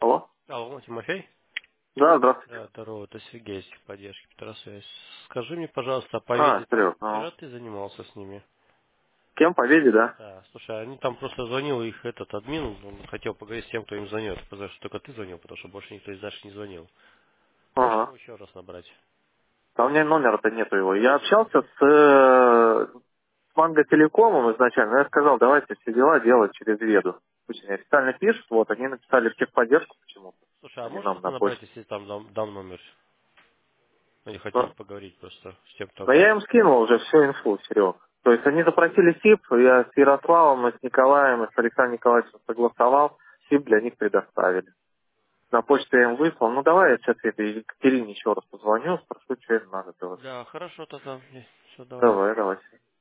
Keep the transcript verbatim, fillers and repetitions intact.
Алло? Алло, Тимофей? Да, здравствуйте. Да, здорово, это Сергей из поддержки Петросвязь. Скажи мне, пожалуйста, по А, Веде, Серег, ну, вчера ты занимался с ними? кем по Веде, да? Да, слушай, они там просто звонил их этот админ, он хотел поговорить с тем, кто им звонит, потому что только ты звонил, потому что больше никто из наших не звонил. Можешь его Ага. еще раз набрать? А у меня номера-то нету его. Я общался с, э, с Манго Телекомом изначально, но я сказал, давайте все дела делать через Веду. Пусть они официально пишут, вот, они написали в техподдержку почему-то, Слушай, а они можешь нам просто на набрать, почту. если там дам, дам номер? Они хотели Но, поговорить просто с тем, кто... но я им скинул уже всю инфу, Серег. То есть они запросили СИП, я с Ярославом, и с Николаем, и с Александром Николаевичем согласовал, СИП для них предоставили. На почту я им выслал. Ну, давай я сейчас этой Екатерине еще раз позвоню, спрошу, что им надо делать. Да, хорошо тогда. Все, давай. Давай, давай.